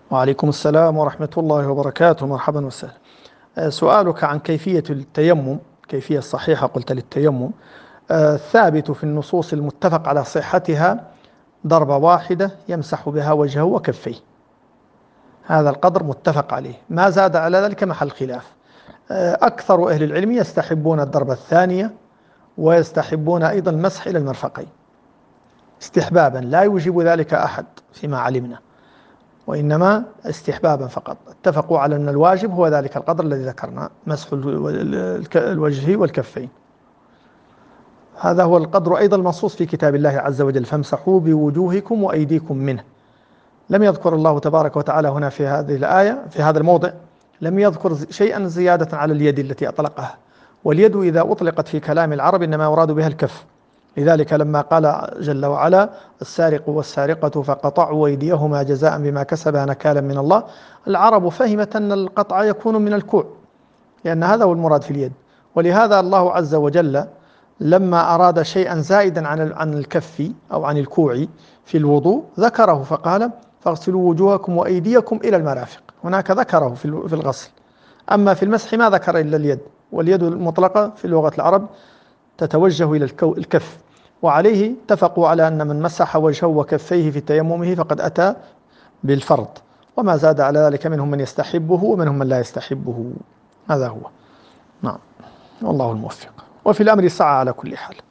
وعليكم السلام ورحمة الله وبركاته. مرحبا وسهلا. سؤالك عن كيفية التيمم، كيفية صحيحة قلت للتيمم. الثابت في النصوص المتفق على صحتها ضربة واحدة يمسح بها وجهه وكفيه، هذا القدر متفق عليه، ما زاد على ذلك محل خلاف. أكثر أهل العلم يستحبون الضربة الثانية، ويستحبون أيضا المسح إلى المرفقين استحبابا، لا يوجب ذلك أحد فيما علمنا، وإنما استحبابا فقط. اتفقوا على أن الواجب هو ذلك القدر الذي ذكرنا، مسح الوجه والكفين، هذا هو القدر أيضا المنصوص في كتاب الله عز وجل: فامسحوا بوجوهكم وأيديكم منه. لم يذكر الله تبارك وتعالى هنا في هذه الآية، في هذا الموضع لم يذكر شيئا زيادة على اليد التي أطلقها، واليد إذا أطلقت في كلام العرب إنما يراد بها الكف. لذلك لما قال جل وعلا: السارق والسارقة فقطعوا أيديهما جزاء بما كسبا نكالا من الله، العرب فهمت أن القطع يكون من الكوع، لأن هذا هو المراد في اليد. ولهذا الله عز وجل لما أراد شيئا زائدا عن الكف أو عن الكوع في الوضوء ذكره فقال: فاغسلوا وجوهكم وأيديكم إلى المرافق. هناك ذكره في الغسل، أما في المسح ما ذكر إلا اليد، واليد المطلقة في لغة العرب تتوجه إلى الكف. وعليه اتفقوا على أن من مسح وجهه وكفيه في تيممه فقد أتى بالفرض، وما زاد على ذلك منهم من يستحبه ومنهم من لا يستحبه، هذا هو. نعم، والله الموفق، وفي الأمر سعى على كل حال.